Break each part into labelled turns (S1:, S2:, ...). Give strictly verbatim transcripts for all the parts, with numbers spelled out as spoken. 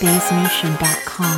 S1: bass nation dot com.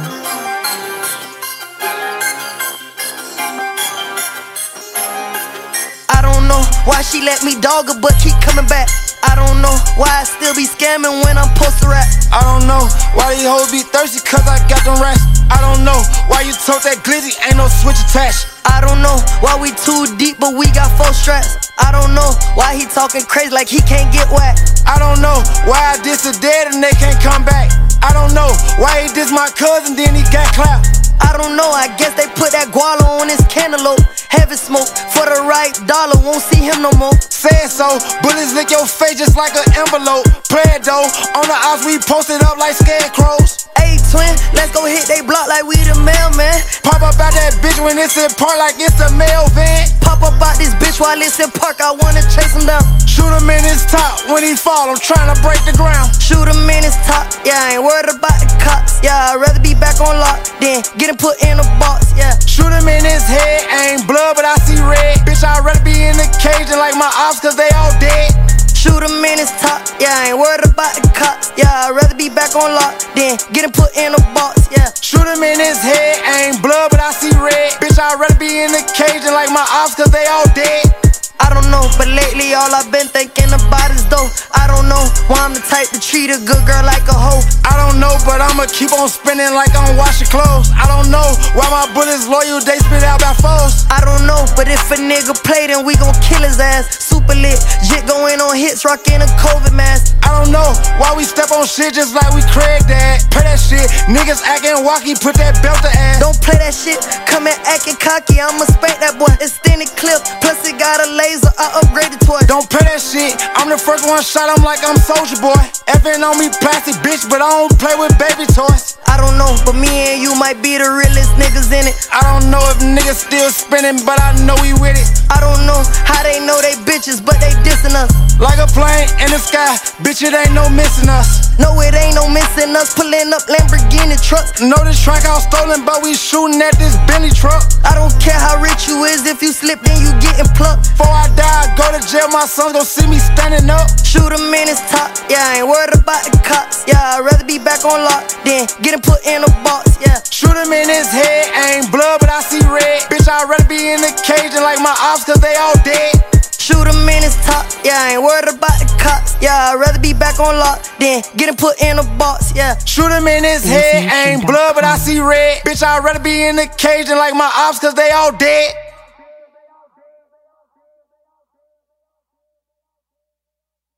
S2: I don't know why she let me dog her, but keep coming back. I don't know why I still be scamming when I'm supposed to rap.
S3: I don't know why these hoes be thirsty, cause I got them racks. I don't know why you told that glizzy, ain't no switch attached.
S2: I don't know why we too deep, but we got four straps. I don't know why he talking crazy like he can't get whacked.
S3: I don't know why I diss the dead and they can't come back. I don't know why he diss my cousin, then he got clapped.
S2: I don't know, I guess they put that guala on his cantaloupe. Heavy smoke for the right dollar, won't see him no more.
S3: Said so, bullets lick your face just like an envelope. Play it though, on the ops we posted up like scarecrows.
S2: Hey twin, let's go hit they block like we the mailman.
S3: Pop up out that bitch when it's in park like it's a mail van.
S2: Pop up out this bitch while it's in park, I wanna chase him down.
S3: Shoot him in his top, when he fall, I'm trying to break the ground.
S2: Shoot him in his top, yeah, I ain't worried about the cops. Yeah, I'd rather be back on lock than get him put in a box, yeah.
S3: Shoot him in his head, ain't blood but I see red. Bitch, I'd rather be in the cage than like my ops cause they all dead.
S2: Shoot him in his top, yeah, I ain't worried about the cops. Yeah, I'd rather be back on lock than get him put in a box, yeah.
S3: Shoot him in his head, ain't blood but I see red. Bitch, I'd rather be in the cage than like my ops cause they all dead.
S2: I don't know, but lately all I've been thinking about is dough. I don't know why I'm the type to treat a good girl like a hoe.
S3: I don't know, but I'ma keep on spinning like I'm washing clothes. I don't know why my bullets loyal, they spit out by foes.
S2: I don't know, but if a nigga play, then we gon' kill his ass. Super lit, jit going on hits, rockin' a COVID mask.
S3: I don't know why we step on shit just like we Craig Dad. Play that shit, niggas acting wacky, put that belt to ass.
S2: Don't play that shit, come in acting cocky, I'ma spank that boy. Extended clip, plus it got a laser, I upgraded twice.
S3: Don't play that shit, I'm the first one shot, I'm like I'm Soulja Boy. Effing on me plastic bitch, but I don't play with baby toys.
S2: I don't know, but me and you might be the realest niggas in it.
S3: I don't know if niggas still spinning, but I know we with it.
S2: I don't know how they know they bitches, but they dissing us.
S3: Like a plane in the sky, bitch, it ain't no missing us.
S2: No, it ain't no missing us, pulling up Lamborghini trucks.
S3: Know this track all stolen, but we shooting at this Bentley truck.
S2: I don't care how rich you is, if you slip, then you getting plucked.
S3: Before I die, I go to jail, my sons gon' see me standing up.
S2: Shoot him in his top, yeah, I ain't worried about the cops. Yeah, I'd rather be back on lock than get him put in a box, yeah.
S3: Shoot him in his head, ain't blood but I see red. Bitch, I'd rather be in the cage than like my ops cause they all dead.
S2: Shoot him in his top, yeah, I ain't worried about the cops. Yeah, I'd rather be back on lock than get him put in a box, yeah.
S3: Shoot him in his head, ain't blood but I see red. Bitch, I'd rather be in the cage than like my ops cause they all dead.